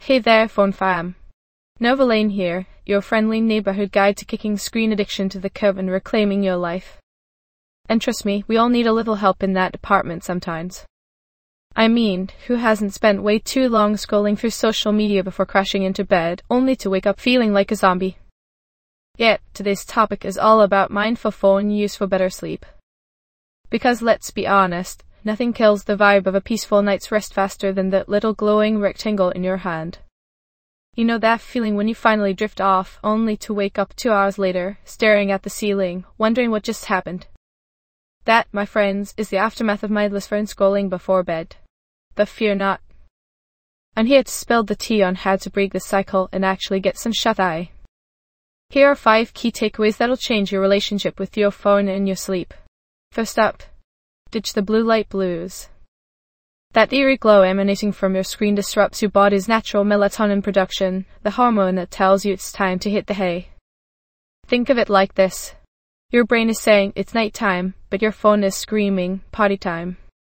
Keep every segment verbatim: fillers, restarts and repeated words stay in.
Hey there, phone fam. Nova Lane here, your friendly neighborhood guide to kicking screen addiction to the curb and reclaiming your life. And trust me, we all need a little help in that department sometimes. I mean, who hasn't spent way too long scrolling through social media before crashing into bed, only to wake up feeling like a zombie? Yet, today's topic is all about mindful phone use for better sleep. Because let's be honest, nothing kills the vibe of a peaceful night's rest faster than that little glowing rectangle in your hand. You know that feeling when you finally drift off, only to wake up two hours later, staring at the ceiling, wondering what just happened? That, my friends, is the aftermath of mindless phone scrolling before bed. But fear not. I'm here to spill the tea on how to break this cycle and actually get some shut-eye. Here are five key takeaways that'll change your relationship with your phone and your sleep. First up, ditch the blue light blues. That eerie glow emanating from your screen disrupts your body's natural melatonin production, the hormone that tells you it's time to hit the hay. Think of it like this. Your brain is saying it's nighttime, but your phone is screaming, party time.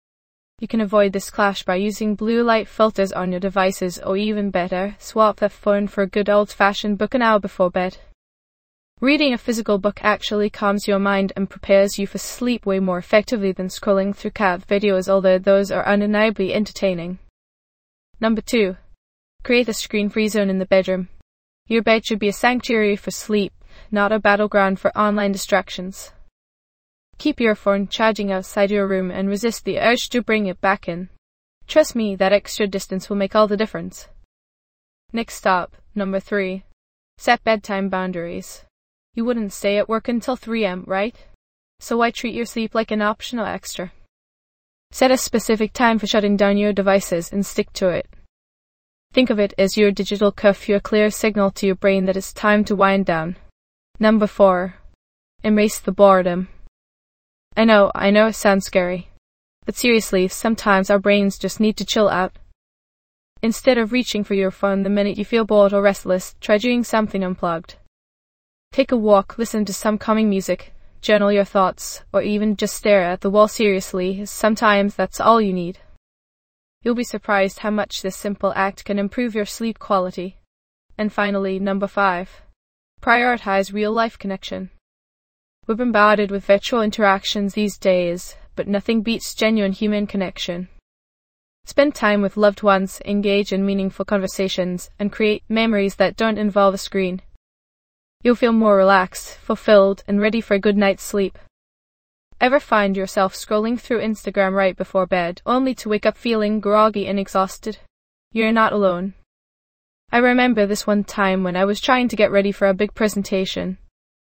You can avoid this clash by using blue light filters on your devices, or even better, swap the phone for a good old-fashioned book an hour before bed. Reading a physical book actually calms your mind and prepares you for sleep way more effectively than scrolling through cat videos, although those are undeniably entertaining. Number two. Create a screen-free zone in the bedroom. Your bed should be a sanctuary for sleep, not a battleground for online distractions. Keep your phone charging outside your room and resist the urge to bring it back in. Trust me, that extra distance will make all the difference. Next stop, number three. Set bedtime boundaries. You wouldn't stay at work until three a m, right? So why treat your sleep like an optional extra? Set a specific time for shutting down your devices and stick to it. Think of it as your digital curfew, a clear signal to your brain that it's time to wind down. Number four. Embrace the boredom. I know, I know it sounds scary. But seriously, sometimes our brains just need to chill out. Instead of reaching for your phone the minute you feel bored or restless, try doing something unplugged. Take a walk, listen to some calming music, journal your thoughts, or even just stare at the wall seriously. Sometimes that's all you need. You'll be surprised how much this simple act can improve your sleep quality. And finally, number five. Prioritize real-life connection. We're bombarded with virtual interactions these days, but nothing beats genuine human connection. Spend time with loved ones, engage in meaningful conversations, and create memories that don't involve a screen. You'll feel more relaxed, fulfilled, and ready for a good night's sleep. Ever find yourself scrolling through Instagram right before bed, only to wake up feeling groggy and exhausted? You're not alone. I remember this one time when I was trying to get ready for a big presentation.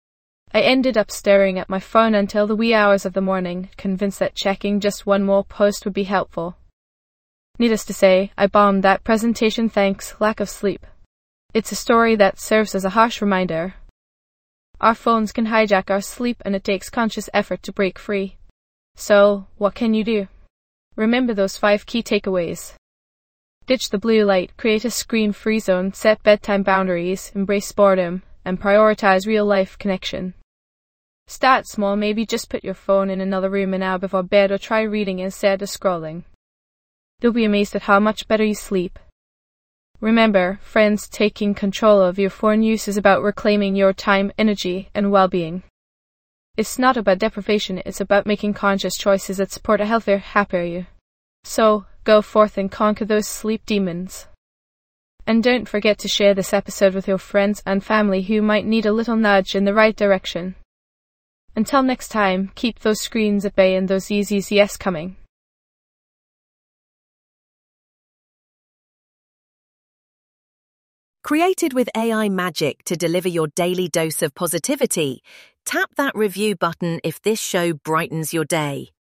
I ended up staring at my phone until the wee hours of the morning, convinced that checking just one more post would be helpful. Needless to say, I bombed that presentation thanks lack of sleep. It's a story that serves as a harsh reminder. Our phones can hijack our sleep, and it takes conscious effort to break free. So, what can you do? Remember those five key takeaways. Ditch the blue light, create a screen-free zone, set bedtime boundaries, embrace boredom, and prioritize real-life connection. Start small, maybe just put your phone in another room an hour before bed, or try reading instead of scrolling. You'll be amazed at how much better you sleep. Remember, friends, taking control of your phone use is about reclaiming your time, energy, and well-being. It's not about deprivation, it's about making conscious choices that support a healthier, happier you. So, go forth and conquer those sleep demons. And don't forget to share this episode with your friends and family who might need a little nudge in the right direction. Until next time, keep those screens at bay and those easy yes coming. Created with A I magic to deliver your daily dose of positivity, tap that review button if this show brightens your day.